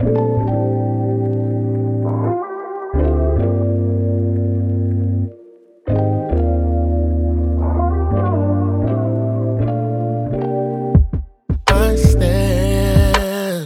I stand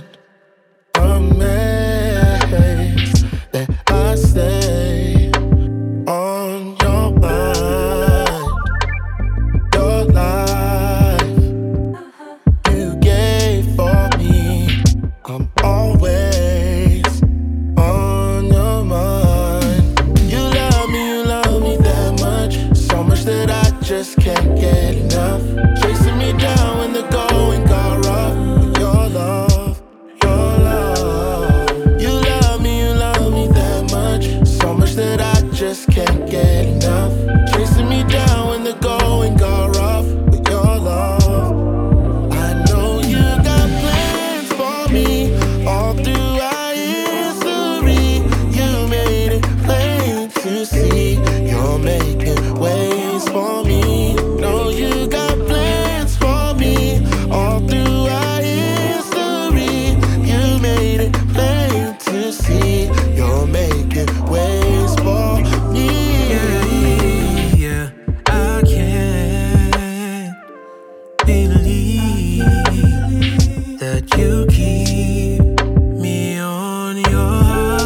amazed that I stay on your mind, your life you gave for me. I'm always on your mind. You love me that much, so much that I just can't get enough. Chasing me down when the going got rough. With your love, your love. You love me that much, so much that I just can't get enough. Chasing me down when the going got rough. With your love, I know you got plans for me all through our history. You made it plain to see you're making ways for me. Know you got plans for me all through our history. You made it plain to see you're making ways for me. Yeah, I can't believe that you keep me on your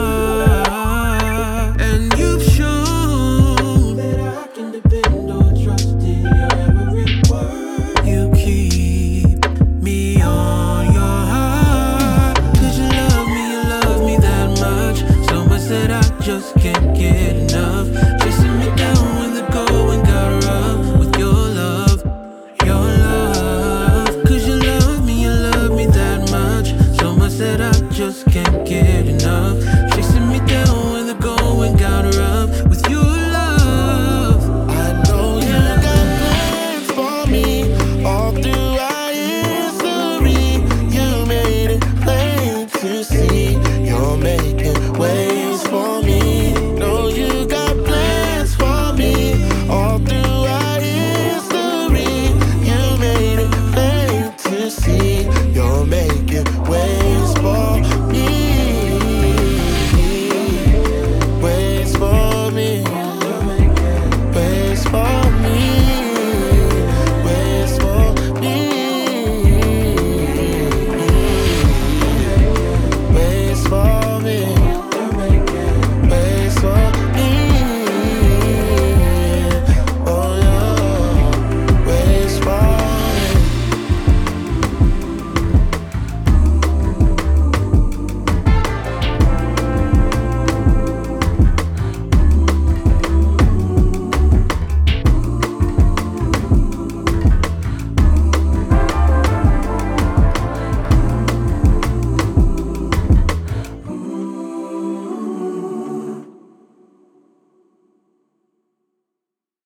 heart. And you've shown that I can depend or trust in your every word. You keep me on your heart. 'Cause you love me that much, so much that I just can't get enough. Chasing me down when the going got rough. With your love, your love. 'Cause you love me that much, so much that I just can't get enough. Chasing me down when the going got rough.